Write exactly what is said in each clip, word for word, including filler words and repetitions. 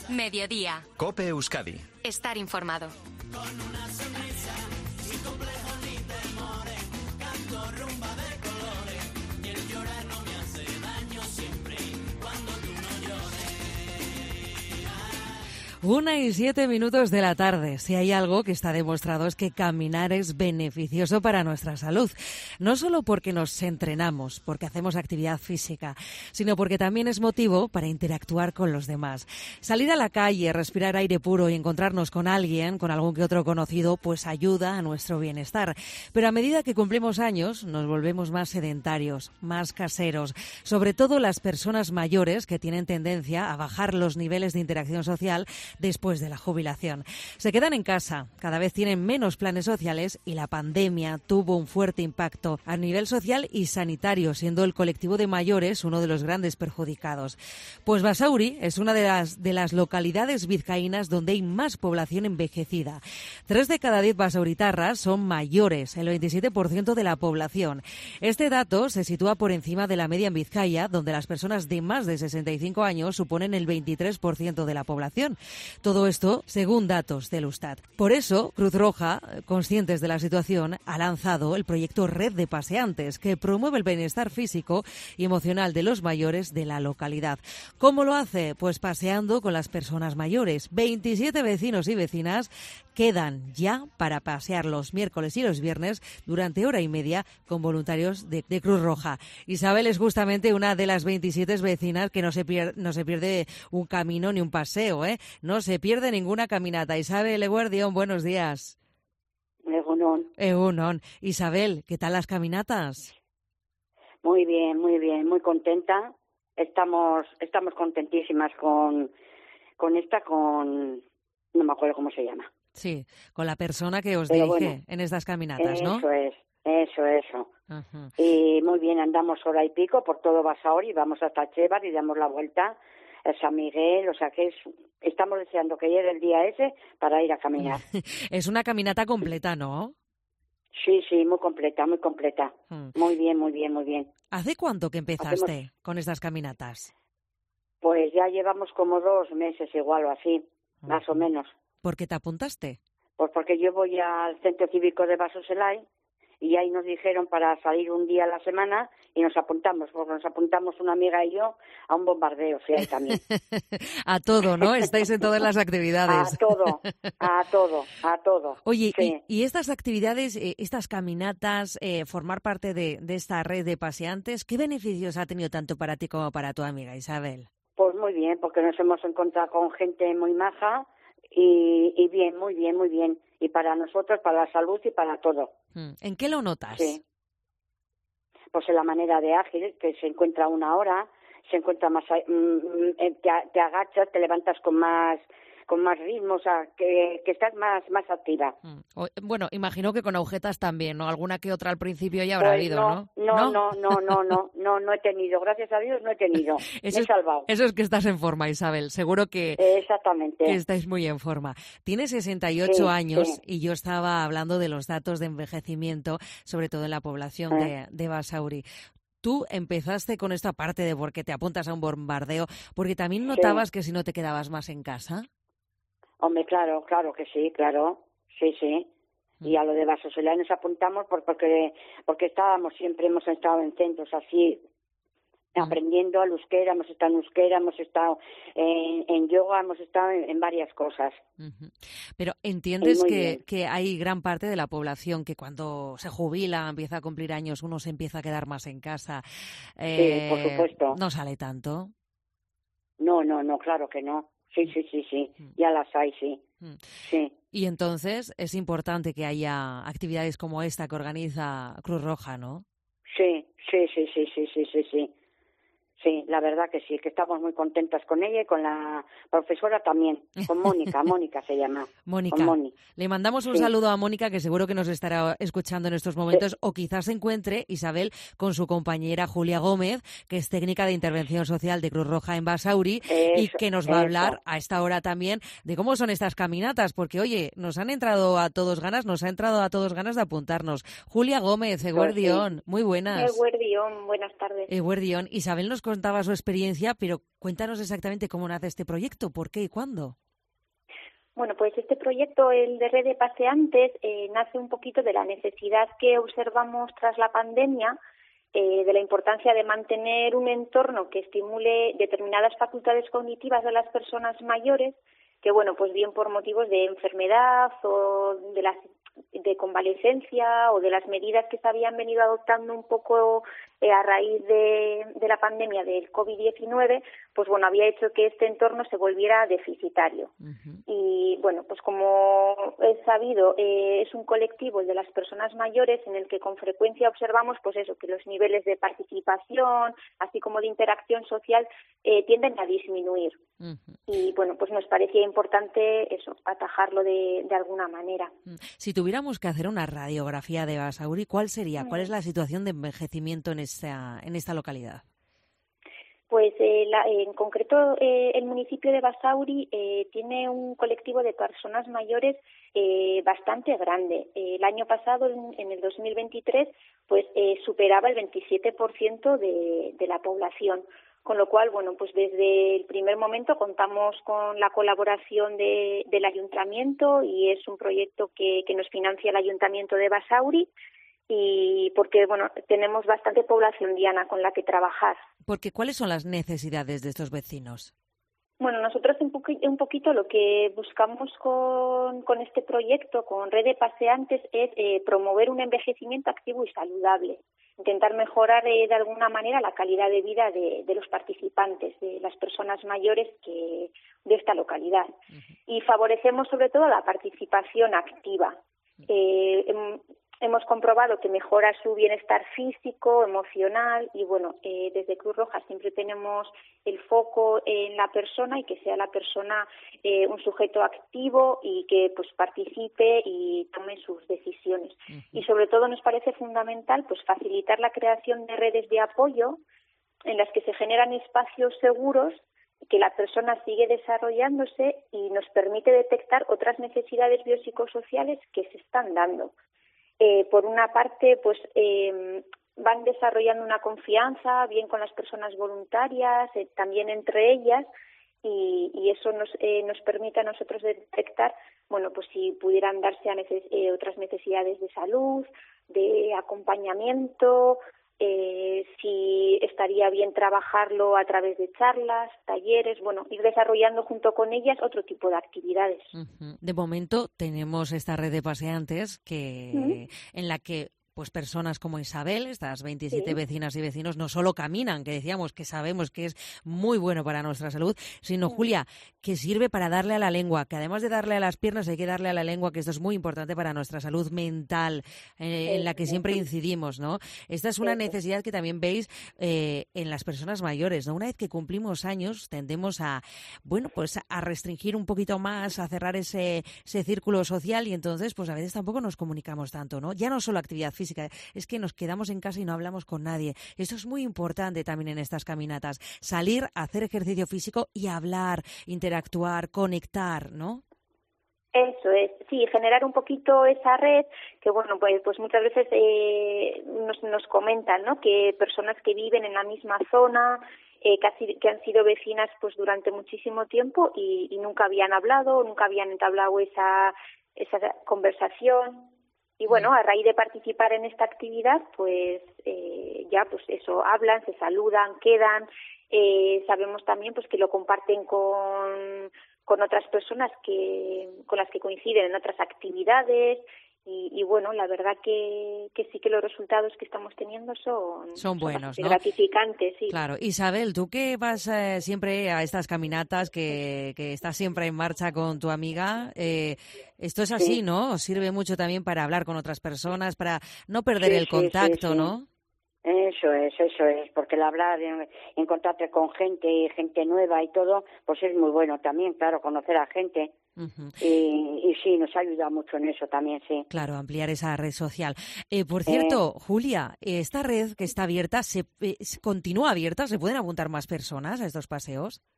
Mediodía. COPE Euskadi. Estar informado. Con una sonrisa, sin complejos ni temores, canto rumba de colores, y el llorar no me hace daño siempre cuando tú no llores. Una y siete minutos de la tarde. Si hay algo que está demostrado es que caminar es beneficioso para nuestra salud. No solo porque nos entrenamos, porque hacemos actividad física, sino porque también es motivo para interactuar con los demás. Salir a la calle, respirar aire puro y encontrarnos con alguien, con algún que otro conocido, pues ayuda a nuestro bienestar. Pero a medida que cumplimos años, nos volvemos más sedentarios, más caseros. Sobre todo las personas mayores que tienen tendencia a bajar los niveles de interacción social después de la jubilación. Se quedan en casa, cada vez tienen menos planes sociales y la pandemia tuvo un fuerte impacto a nivel social y sanitario, siendo el colectivo de mayores uno de los grandes perjudicados. Pues Basauri es una de las, de las localidades vizcaínas donde hay más población envejecida. Tres de cada diez basauritarras son mayores, el veintisiete por ciento de la población. Este dato se sitúa por encima de la media en Vizcaya, donde las personas de más de sesenta y cinco años suponen el veintitrés por ciento de la población. Todo esto según datos del Eustat. Por eso, Cruz Roja, conscientes de la situación, ha lanzado el proyecto Red de Paseantes, que promueve el bienestar físico y emocional de los mayores de la localidad. ¿Cómo lo hace? Pues paseando con las personas mayores. veintisiete vecinos y vecinas quedan ya para pasear los miércoles y los viernes durante hora y media con voluntarios de, de Cruz Roja. Isabel es justamente una de las veintisiete vecinas que no se pierde, no se pierde un camino ni un paseo, ¿eh? No se pierde ninguna caminata. Isabel Eguardión, buenos días. Egunon. Egunon. Isabel, ¿qué tal las caminatas? Muy bien, muy bien, muy contenta. Estamos estamos contentísimas con con esta, con... no me acuerdo cómo se llama. Sí, con la persona que os Pero dirige bueno, en estas caminatas, ¿no? Eso es, eso, eso. Uh-huh. Y muy bien, andamos hora y pico por todo Basauri, vamos hasta Chevar y damos la vuelta a San Miguel, o sea que es, estamos deseando que llegue el día ese para ir a caminar. Es una caminata completa, ¿no? Sí, sí, muy completa, muy completa. Hmm. Muy bien, muy bien, muy bien. ¿Hace cuánto que empezaste Hacemos... con estas caminatas? Pues ya llevamos como dos meses igual o así, uh-huh. Más o menos. ¿Por qué te apuntaste? Pues porque yo voy al Centro Cívico de Basoselay y ahí nos dijeron para salir un día a la semana y nos apuntamos, porque nos apuntamos una amiga y yo a un bombardeo, sí, ahí también. A todo, ¿no? Estáis en todas las actividades. A todo, a todo, a todo. Oye, sí. y, y estas actividades, eh, estas caminatas, eh, formar parte de, de esta red de paseantes, ¿qué beneficios ha tenido tanto para ti como para tu amiga Isabel? Pues muy bien, porque nos hemos encontrado con gente muy maja y, y bien, muy bien, muy bien. Y para nosotros, para la salud y para todo. ¿En qué lo notas? Sí. Pues en la manera de ágil, que se encuentra una hora, se encuentra más, mm, te, te agachas, te levantas con más con más ritmo, o sea, que, que estás más más activa. Bueno, imagino que con agujetas también, ¿no? Alguna que otra al principio ya habrá pues habido, no, ¿no? No, no, no, no, no, no, no he tenido, gracias a Dios no he tenido, eso me he salvado. Es, eso es que estás en forma, Isabel, seguro que, Exactamente. que estáis muy en forma. Tienes sesenta y ocho sí, años sí. Y yo estaba hablando de los datos de envejecimiento, sobre todo en la población ¿Eh? de, de Basauri. Tú empezaste con esta parte de por qué te apuntas a un bombardeo, porque también notabas sí. que si no te quedabas más en casa. Hombre, claro, claro que sí, claro, sí, sí. Y a lo de Basoselay nos apuntamos por, porque porque estábamos siempre, hemos estado en centros así, uh-huh. aprendiendo al euskera, hemos estado en euskera, hemos estado en, en yoga, hemos estado en, en varias cosas. Uh-huh. Pero entiendes que, que hay gran parte de la población que cuando se jubila, empieza a cumplir años, uno se empieza a quedar más en casa. Eh, sí, por supuesto. ¿No sale tanto? No, no, no, claro que no. Sí, sí, sí, sí, ya las hay, sí. sí. Y entonces es importante que haya actividades como esta que organiza Cruz Roja, ¿no? Sí, sí, sí, sí, sí, sí, sí, sí. Sí, la verdad que sí, que estamos muy contentas con ella y con la profesora también, con Mónica, Mónica se llama. Mónica, le mandamos un sí. saludo a Mónica, que seguro que nos estará escuchando en estos momentos, sí. o quizás se encuentre, Isabel, con su compañera Julia Gómez, que es técnica de intervención social de Cruz Roja en Basauri, eso, y que nos va eso. a hablar a esta hora también de cómo son estas caminatas, porque oye, nos han entrado a todos ganas, nos ha entrado a todos ganas de apuntarnos. Julia Gómez, Eguardión, sí. muy buenas. Eguardión, buenas tardes. Eguardión, Isabel nos contaba su experiencia, pero cuéntanos exactamente cómo nace este proyecto, por qué y cuándo. Bueno, pues este proyecto, el de Red de Paseantes, eh, nace un poquito de la necesidad que observamos tras la pandemia, eh, de la importancia de mantener un entorno que estimule determinadas facultades cognitivas de las personas mayores, que bueno, pues bien por motivos de enfermedad o de las de convalecencia o de las medidas que se habían venido adoptando un poco eh, a raíz de, de la pandemia del covid diecinueve, pues bueno, había hecho que este entorno se volviera deficitario. Uh-huh. Y bueno, pues como es sabido, eh, es un colectivo, el de las personas mayores, en el que con frecuencia observamos pues eso, que los niveles de participación, así como de interacción social, eh, tienden a disminuir. Uh-huh. Y bueno, pues nos parecía importante eso, atajarlo de, de alguna manera. Si tuviéramos que hacer una radiografía de Basauri, ¿cuál sería? ¿Cuál es la situación de envejecimiento en esta, en esta localidad? Pues eh, la, en concreto eh, el municipio de Basauri eh, tiene un colectivo de personas mayores eh, bastante grande. Eh, el año pasado, en, en el dos mil veintitrés, pues eh, superaba el veintisiete por ciento de, de la población. Con lo cual, bueno, pues desde el primer momento contamos con la colaboración de, del ayuntamiento y es un proyecto que, que nos financia el ayuntamiento de Basauri y porque, bueno, tenemos bastante población diana con la que trabajar. Porque, ¿cuáles son las necesidades de estos vecinos? Bueno, nosotros un, poqu- un poquito lo que buscamos con, con este proyecto, con Red de Paseantes, es eh, promover un envejecimiento activo y saludable. Intentar mejorar eh, de alguna manera la calidad de vida de, de los participantes, de las personas mayores que de esta localidad. Uh-huh. Y favorecemos sobre todo la participación activa. Uh-huh. Eh, em, hemos comprobado que mejora su bienestar físico, emocional y bueno, eh, desde Cruz Roja siempre tenemos el foco en la persona y que sea la persona eh, un sujeto activo y que pues participe y tome sus decisiones. Uh-huh. Y sobre todo nos parece fundamental pues facilitar la creación de redes de apoyo en las que se generan espacios seguros que la persona sigue desarrollándose y nos permite detectar otras necesidades biopsicosociales que se están dando. Eh, por una parte, pues eh, van desarrollando una confianza bien con las personas voluntarias, eh, también entre ellas, y, y eso nos eh, nos permite a nosotros detectar, bueno, pues si pudieran darse a neces- eh, otras necesidades de salud, de acompañamiento, eh, si estaría bien trabajarlo a través de charlas, talleres, bueno, ir desarrollando junto con ellas otro tipo de actividades. Uh-huh. De momento tenemos esta red de paseantes que uh-huh. en la que pues personas como Isabel, estas veintisiete sí. vecinas y vecinos, no solo caminan, que decíamos que sabemos que es muy bueno para nuestra salud, sino, sí. Julia, que sirve para darle a la lengua, que además de darle a las piernas hay que darle a la lengua, que esto es muy importante para nuestra salud mental, eh, sí. en la que siempre incidimos, ¿no? Esta es una sí. necesidad que también veis eh, en las personas mayores, ¿no? Una vez que cumplimos años, tendemos a, bueno, pues a restringir un poquito más, a cerrar ese, ese círculo social y entonces, pues a veces tampoco nos comunicamos tanto, ¿no? Ya no solo actividad física, es que nos quedamos en casa y no hablamos con nadie. Esto es muy importante también en estas caminatas, salir a hacer ejercicio físico y hablar, interactuar, conectar, ¿no? Eso es, sí, generar un poquito esa red que, bueno, pues, pues muchas veces eh, nos, nos comentan, ¿no?, que personas que viven en la misma zona, eh, que, ha sido, que han sido vecinas pues durante muchísimo tiempo y, y nunca habían hablado, nunca habían entablado esa, esa conversación. Y bueno, a raíz de participar en esta actividad, pues eh, ya pues eso, hablan, se saludan, quedan. Eh, sabemos también pues que lo comparten con, con otras personas que con las que coinciden en otras actividades. Y, y bueno, la verdad que, que sí que los resultados que estamos teniendo son, son buenos, son ¿no? gratificantes, sí. Claro. Isabel, tú que vas eh, siempre a estas caminatas, que, que estás siempre en marcha con tu amiga, eh, esto es así, sí. ¿no? Sirve mucho también para hablar con otras personas, para no perder sí, el contacto, sí, sí. ¿no? Eso es, eso es, porque el hablar, en, encontrarte con gente y gente nueva y todo, pues es muy bueno también, claro, conocer a gente. Uh-huh. Y, y sí, nos ayuda mucho en eso también, sí. Claro, ampliar esa red social. Eh, por cierto, eh, Julia, esta red que está abierta, ¿se eh, continúa abierta? ¿Se pueden apuntar más personas a estos paseos?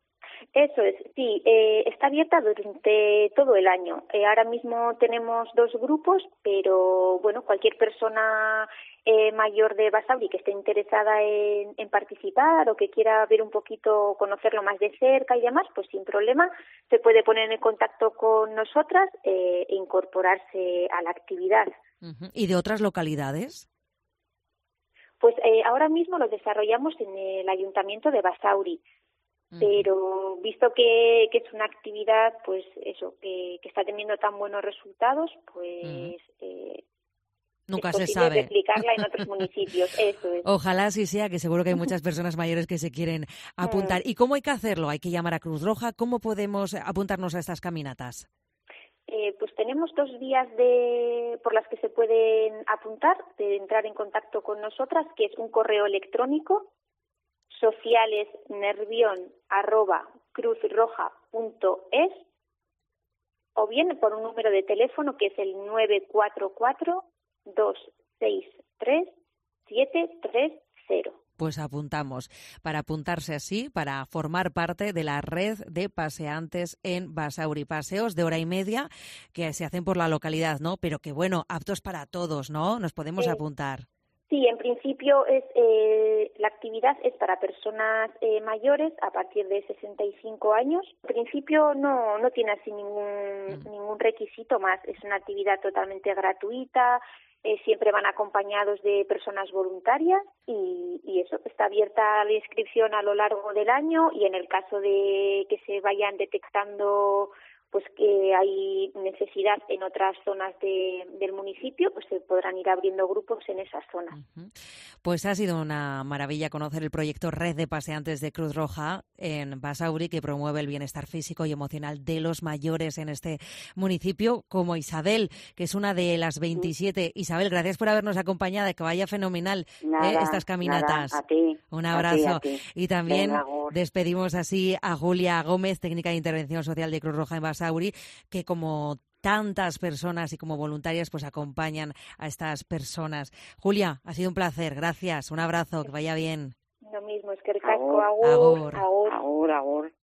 Eso es, sí, eh, está abierta durante todo el año. Eh, ahora mismo tenemos dos grupos, pero bueno, cualquier persona eh, mayor de Basauri que esté interesada en, en participar o que quiera ver un poquito, conocerlo más de cerca y demás, pues sin problema se puede poner en contacto con nosotras eh, e incorporarse a la actividad. Uh-huh. ¿Y de otras localidades? Pues eh, ahora mismo lo desarrollamos en el Ayuntamiento de Basauri. Pero visto que, que es una actividad, pues eso, que, que está teniendo tan buenos resultados, pues uh-huh. eh, nunca es se posible sabe replicarla en otros municipios. Eso es. Ojalá así sea, que seguro que hay muchas personas mayores que se quieren apuntar. ¿Y cómo hay que hacerlo? ¿Hay que llamar a Cruz Roja? ¿Cómo podemos apuntarnos a estas caminatas? Eh, pues tenemos dos vías de, por las que se pueden apuntar, de entrar en contacto con nosotras, que es un correo electrónico, socialesnervion arroba cruzroja punto es, o bien por un número de teléfono que es el nueve cuatro cuatro, dos seis tres, siete tres cero. Pues apuntamos, para apuntarse así, para formar parte de la red de paseantes en Basauri. Paseos de hora y media que se hacen por la localidad, ¿no? Pero que bueno, aptos para todos, ¿no? Nos podemos Eh, apuntar. Sí, en principio es eh, la actividad es para personas eh, mayores a partir de sesenta y cinco años. En principio no no tiene así ningún mm. ningún requisito más. Es una actividad totalmente gratuita. Eh, siempre van acompañados de personas voluntarias y, y eso está abierta la inscripción a lo largo del año y en el caso de que se vayan detectando pues que hay necesidad en otras zonas de, del municipio, pues se podrán ir abriendo grupos en esas zonas. Uh-huh. Pues ha sido una maravilla conocer el proyecto Red de Paseantes de Cruz Roja en Basauri, que promueve el bienestar físico y emocional de los mayores en este municipio, como Isabel, que es una de las veintisiete. Sí. Isabel, gracias por habernos acompañado, que vaya fenomenal nada, ¿eh? estas caminatas. Nada, a ti, un abrazo. A ti, a ti. Y también Venga, despedimos así a Julia Gómez, técnica de intervención social de Cruz Roja en Basauri, que como tantas personas y como voluntarias pues acompañan a estas personas. Julia, ha sido un placer, gracias, un abrazo, que vaya bien. Lo mismo, es que el casco, agur, agur, agur. agur. agur, agur.